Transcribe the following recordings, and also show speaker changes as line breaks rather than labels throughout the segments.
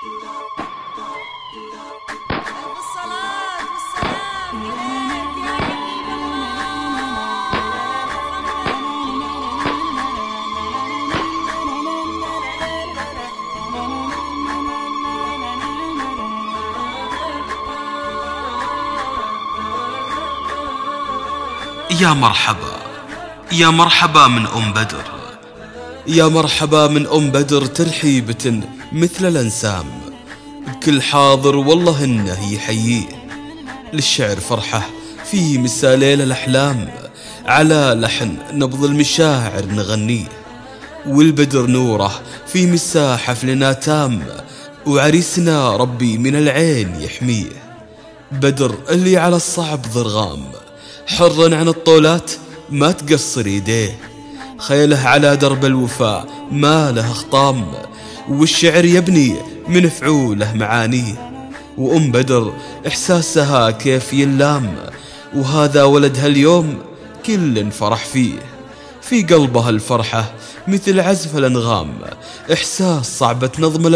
يا مرحبا، يا مرحبا من أم بدر، يا مرحبا من أم بدر ترحيبة مثل الأنسام، بكل حاضر والله إنه يحييه. للشعر فرحة فيه مثاليل الأحلام، على لحن نبض المشاعر نغنيه، والبدر نوره في مساحة لنا تام، وعريسنا ربي من العين يحميه. بدر اللي على الصعب ضرغام، حرا عن الطولات ما تقصر يديه، خيله على درب الوفاء ما له خطام، والشعر يبني من فعوله معانيه. وأم بدر إحساسها كيف يلام، وهذا ولدها اليوم كل فرح فيه، في قلبها الفرحة مثل عزف الأنغام، إحساس صعبة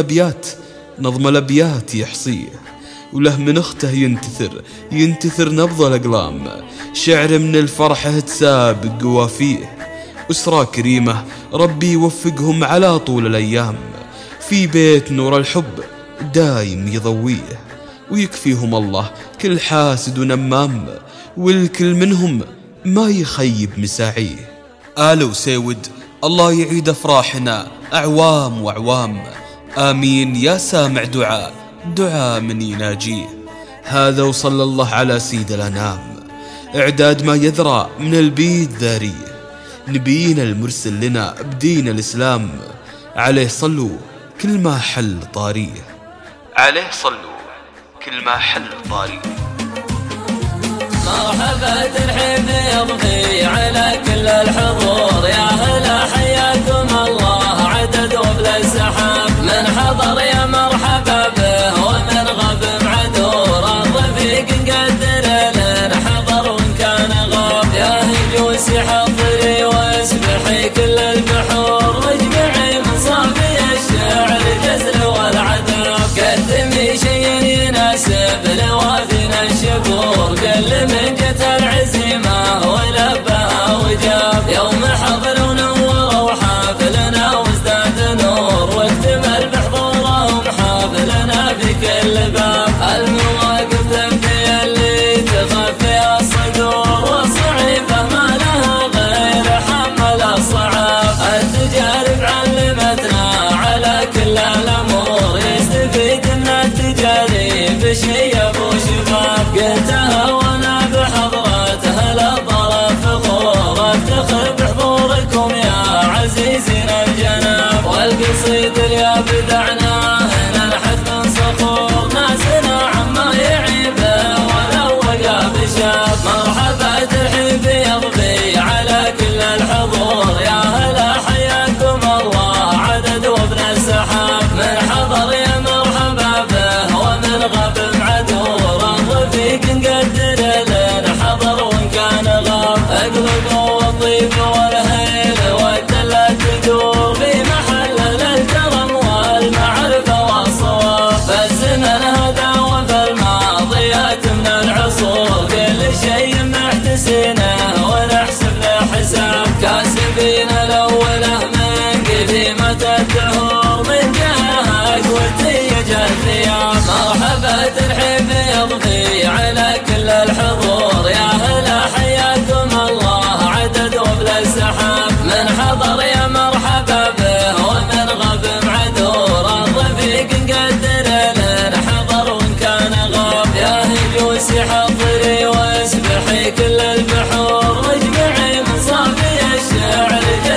نظم الأبيات يحصيه، وله من أخته ينتثر نبض الأقلام، شعر من الفرحة تسابق قوافيه. أسرة كريمة ربي يوفقهم على طول الأيام، في بيت نور الحب دايم يضويه، ويكفيهم الله كل حاسد ونمام، والكل منهم ما يخيب مساعيه. آل وسيود الله يعيد أفراحنا أعوام وأعوام، آمين يا سامع دعاء من يناجيه. هذا وصلى الله على سيد الأنام، إعداد ما يذرى من البيت ذاريه، نبينا المرسل لنا بدين الإسلام، عليه صلوا كل ما حل طاريه، عليه صلوا كل ما حل طاريه.
مرحبا ترحيب يضفي على كل الحضور، يا هلا حياكم الله عدد وبلا السحاب، من حضر يا مرحبا به ومن غاب معذور، الرفيق نقدر لنا حضر وان كان غاب، يا هجوسي حضري واسبحي كل البحور، واجمعي من صافي الشعر الجزل والعذاب، قدمي شيء يناسب لوافينا الشكور، كل من جت العزيمة ولبها وجاب، يوم حضر ونور وحافلنا وازداد نور، واكتمل بحضورهم حافلنا في كل باب، المواقف تبكي اللي تخفي الصدور، والصعيبة ما لها غير حمل الصعاب، التجارب علمتنا على كل الأمور، يستفيد من التجارب شيء ابو شباب، قلتها وانا بحضرتها للطرف فخور، افتخر بحضوركم يا عزيزين الجناب، والقصيد اللي بدعناه ننحت من صخور، ناسنا عما يعيبه ولو وقع بشاب، مرحبا ترحيب يضفي على كل الحضور، يا هلا حياكم الله عدد وابن السحاب، من حضر يا مرحبا به ومن غاب معذور، الرفيق نقدر لنا حضر وان كان غاب، اقلب والطيب والهيل والدلة تدور، في محل الكرم والمعرفة والصواب، فالزمن هذا وفي الماضيات من العصور، كل شيء محتسينه ونحسب له حساب، كاسبين الأوله من قديمة الدهور، من جهك وتيج الثياب، مرحبا ترحيب يضفي على كل الحضور، يا هلا حياكم الله عدد وبلا السحاب، من حضر يا مرحبا به ومن غاب معذور، الرفيق نقدر لنا حضر وان كان غاب، يا هجوسي حضري واسبحي كل البحور، واجمعي من صافي الشعر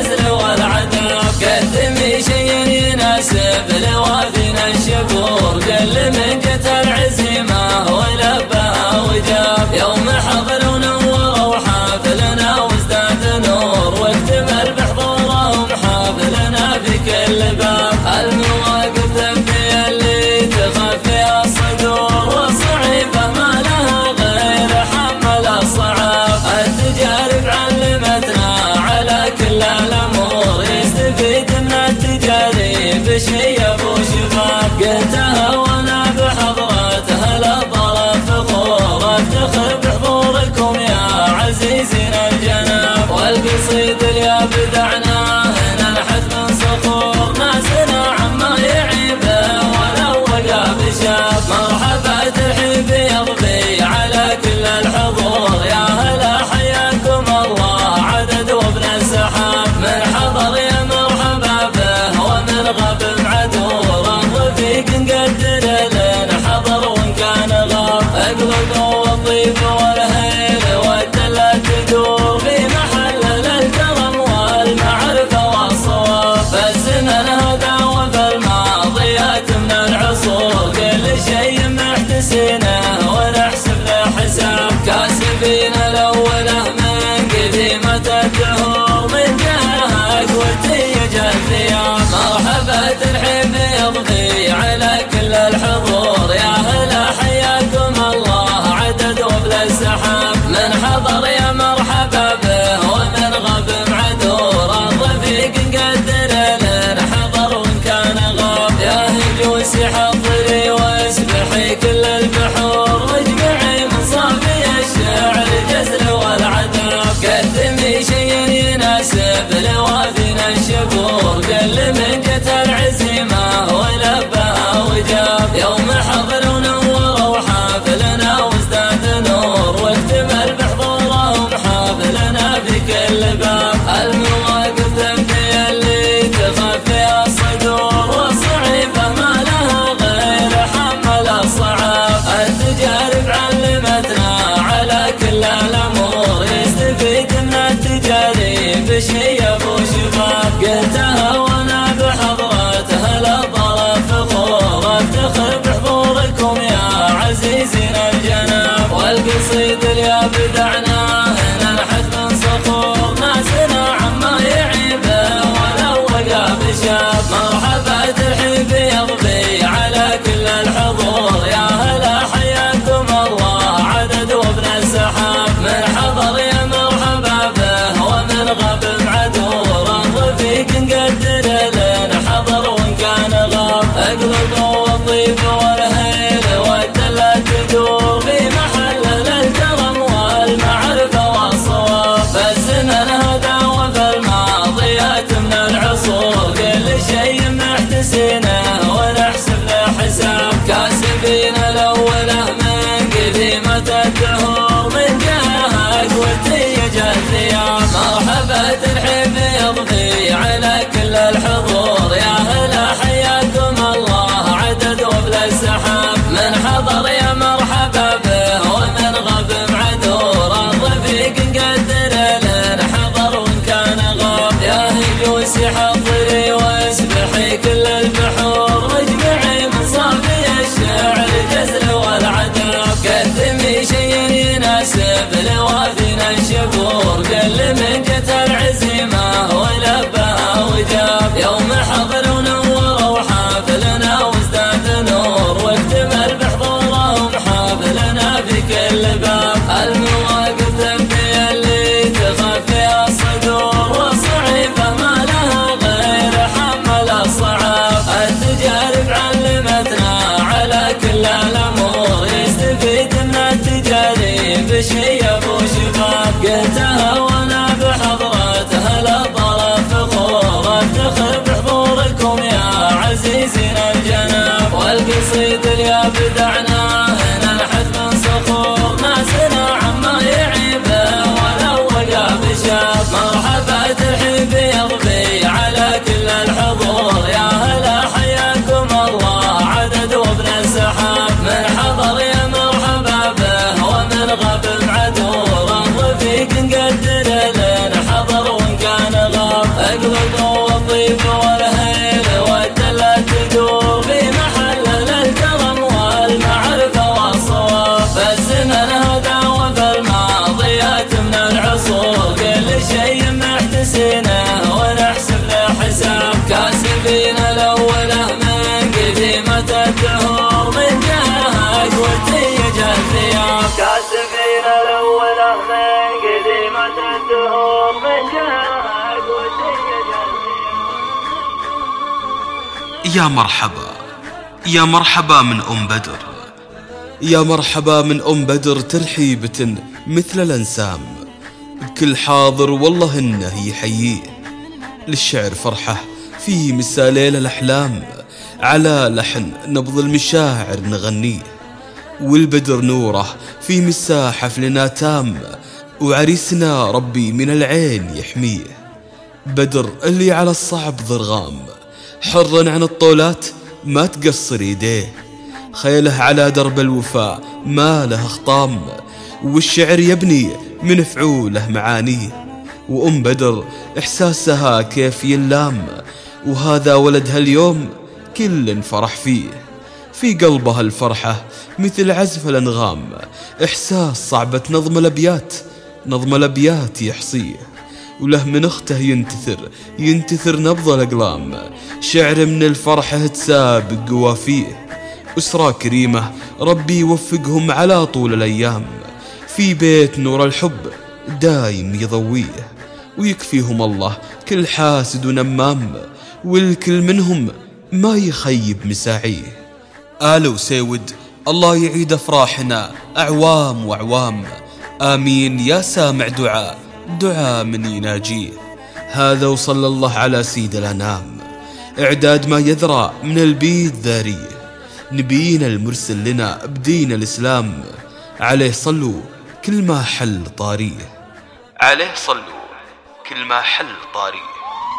يا مرحبا، يا مرحبا من بدر، يا مرحبا من بدر ترحيبة مثل الأنسام، بكل حاضر والله إنه يحييه. للشعر فرحة فيه مساليل الأحلام، على لحن نبض المشاعر نغنيه، والبدر نوره في مساحة لنا تام، وعريسنا ربي من العين يحميه. بدر اللي على الصعب ضرغام، حر عن الطولات ما تقصر يديه، خيله على درب الوفاء ما له خطام، والشعر يبني من فعوله معانيه. بدر إحساسها كيف يلام، وهذا ولدها اليوم كل فرح فيه، في قلبها الفرحة مثل عزف الأنغام، إحساس صعبة نظم الأبيات يحصيه، وله من أخته ينتثر نبض الأقلام، شعر من الفرحة تسابق قوافيه. أسرة كريمة ربي يوفقهم على طول الأيام، في بيت نور الحب دايم يضويه، ويكفيهم الله كل حاسد ونمام، والكل منهم ما يخيب مساعيه. آل وسيود الله يعيد أفراحنا أعوام وأعوام، آمين يا سامع دعاء من يناجيه. هذا وصلى الله على سيد الأنام، إعداد ما يذرى من البيت ذاريه، نبينا المرسل لنا بدين الإسلام، عليه صلوا كل ما حل طاريه، عليه صلوا كل ما حل طاريه.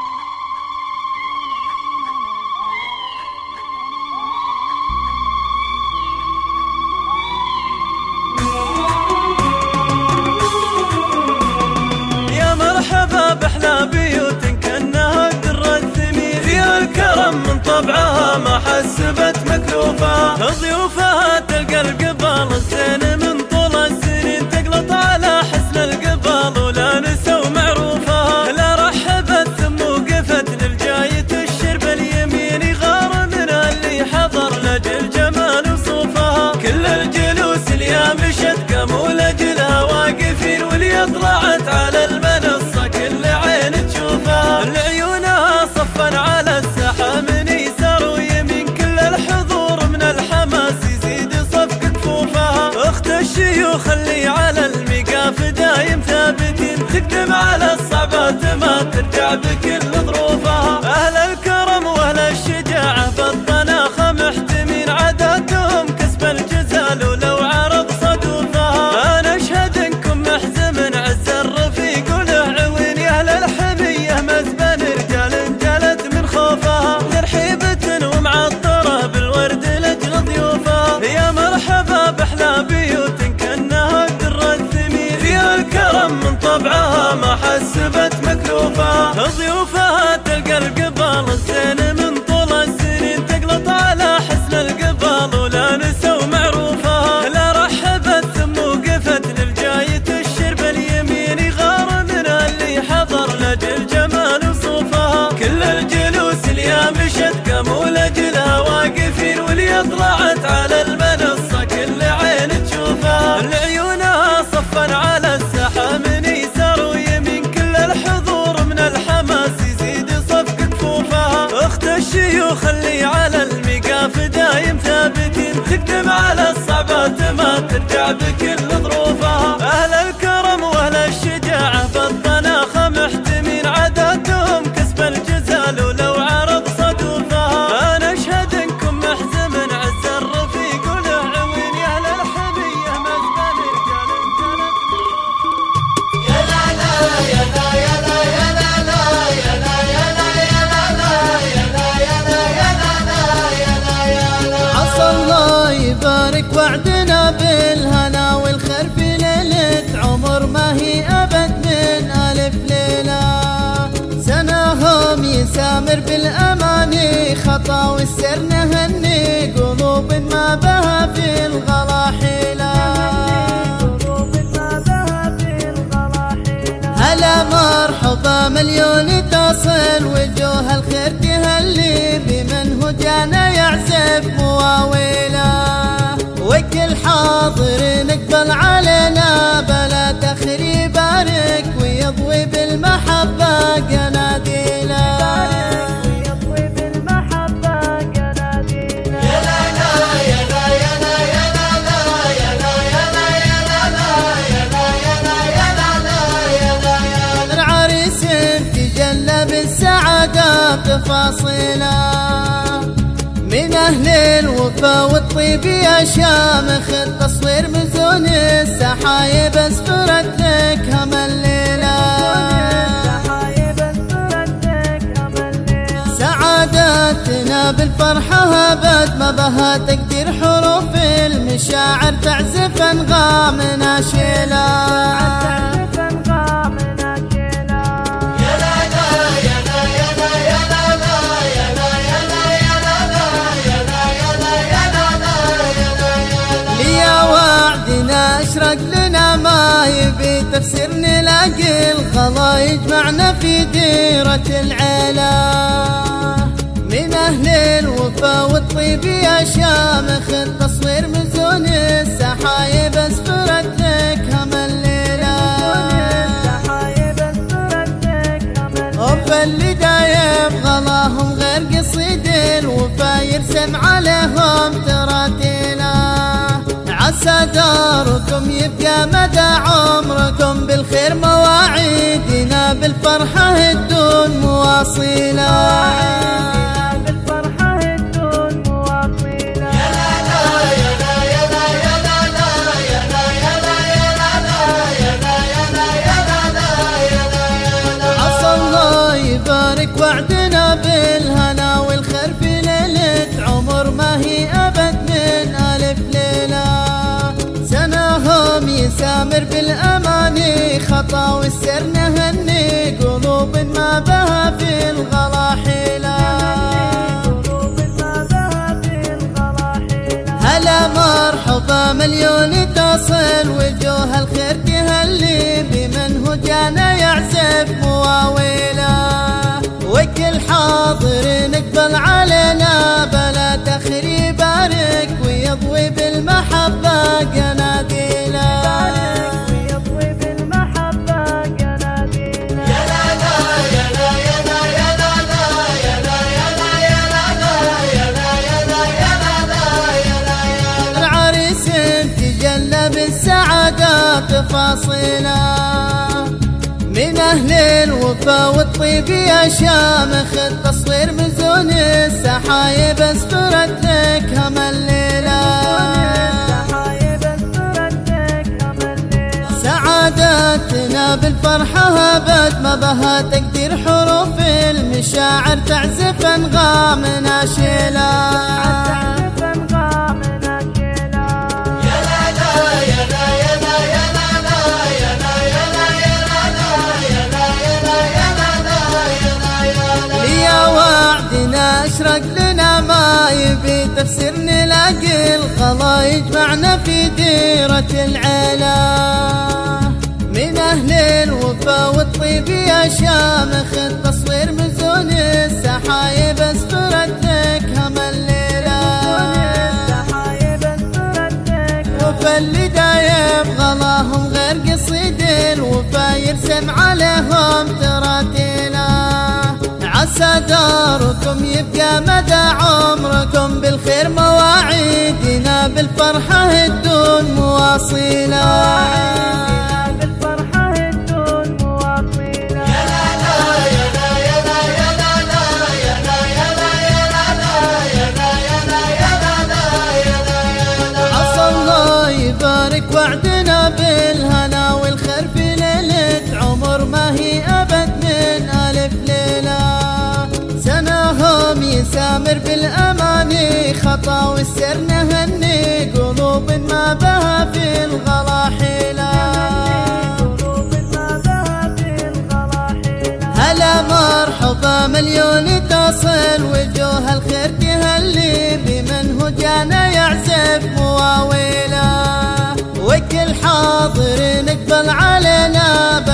يا مرحبا بأحلى بيوت كأنها الدر الثمين، فيها الكرم من طبعها ما حسبت مكلوفة، ضيوفها تلقى القبال الزين من طول السنين، تقلط على حسن القبال ولا نسوا معروفة، لا رحبت ثم وقفت للجاي تشرب اليمين، غار منها اللي حضر لجل جمال وصوفها، كل الجلوس اليا مشت قاموا لجلها واقفين، واللي طلعت على المنصة كل عين تشوفها، لعيونها صفا على الساحة من يسار ويمين، كل الحضور من الحماس يزيد صف كفوفها، اخت الشيوخ اللي على الميقاف دايم ثابتين، تقدم على الصعبات ما ترجع بكل ظروفها، اهل الكرم واهل الشجاعة بالطناخة محتمين، عاداتهم كسب الجزال ولو عرض صدوفها، انا اشهد انكم محزم عز الرفيق وله عوين، يا اهل الحمية مزبن رجال جلت من خوفها، ترحيبة ومعطرة بالورد لجل ضيوفها، يا مرحبا بأحلى بيوت كأنها الدر الثمين، فيها الكرم من طبعها ما حسبت مكلوفة، ضيوفها تلقى القبال الزين من طول السنين، تقلط على حسن القبال ولا نسوا معروفة، لا رحبت ثم وقفت للجاي تشرب اليمين، غار منها اللي حضر لجل جمال وصوفها، كل الجلوس اليا مشت قاموا لجلها واقفين، واللي طلعت على المنصة كل عين تشوفها، لعيونها صفا على الساحة من يسار ويمين، كل الحضور من الحماس يزيد صف كفوفها، اخت الشيوخ اللي على الميقاف دايم ثابتين، تقدم على الصعبات ما ترجع بكل ظروفها، اهل الكرم واهل الشجاعة بالطناخة محتمين، عاداتهم كسب الجزال ولو عرض صدوفها، انا اشهد انكم محزم عز الرفيق وله عوين، يا اهل الحمية مزبن رجال جلت.
يا لا لا يا لا يا لا يا لا لا يا لا يا لا يا لا لا يا لا يا لا يا لا لا يا لا يا لا.
عسى الله يبارك وعدنا بالهنا والخير في ليلة عمر ما هي أبد من ألف ليلة، سناهم يسامر بالأماني، خطا والسر نهني قلوب ما بها في الغلا حيلة، هلا مرحبا مليون تصل وجوه الخير تهلي، بمن هو جانا يعزف مواويله، وكل حاضر نقبل علينا بلا تخريب، يبارك ويضوي بالمحبة قناديله، تفاصيله. من أهل الوفا والطيب يا شامخ التصوير مزون السحايب اسفرت لك هم الليلة. سعادتنا بالفرحة أبد ما بها تقدير حروف المشاعر تعزف أنغامنا شيلة. اشرق لنا ما يبي تفسير نلاقي الغلا يجمعنا في ديرة العلا. من أهل الوفا والطيب يا شامخ التصوير مزون السحايب اسفرت لك هم الليلة. وفاللي دايم غلاهم غير قصيد الوفا يرسم عليهم تراتيله. عسى داركم يبقى مدى عمركم بالخير مواعيدنا بالفرحة الدون مواصلة. عسى الله يبارك وعدنا بالهنا والخير في ليلة عمر ما هي أبد من ألف ليلة. سناهم يسامر بالأماني خطا والسر نهني قلوب ما بها في الغلا حيلة. هلا مرحبا مليون تصل وجوه الخير تهلي بمن هو جانا يعزف مواويله. وكل حاضر نقبل علينا بلا تخير يبارك ويضوي بالمحبة قناديله. العريس تجلى بالسعادة تفاصيله. من أهل الوفا والطيب يا شامخ التصوير مزون السحايب اسفرت لك هم الليلة. سعادتنا بالفرحة أبد ما بها تقدير حروف المشاعر تعزف أنغامنا شيلة. اشرق لنا ما يبي تفسير نلاقي الغلا يجمعنا في ديرة العلا. من أهل الوفا والطيب يا شامخ التصوير مزون السحايب اسفرت لك هم الليلة. وفاللي دايم غلاهم غير قصيد الوفا يرسم عليهم تراتيله. عسى داركم يبقى مدى عمركم بالخير مواعيدنا بالفرحة الدون مواصلة. عسى الله يبارك وعدنا بالهنا والخير في ليلة عمر ما هي أبد من ألف ليلة. سناهم يسامر بالأماني خطا والسر نهني قلوب ما بها في الغلا حيلة. هلا مرحبا مليون تصل وجوه الخير تهلي بمن هو جانا يعزف مواويله. وكل حاضر نقبل علينا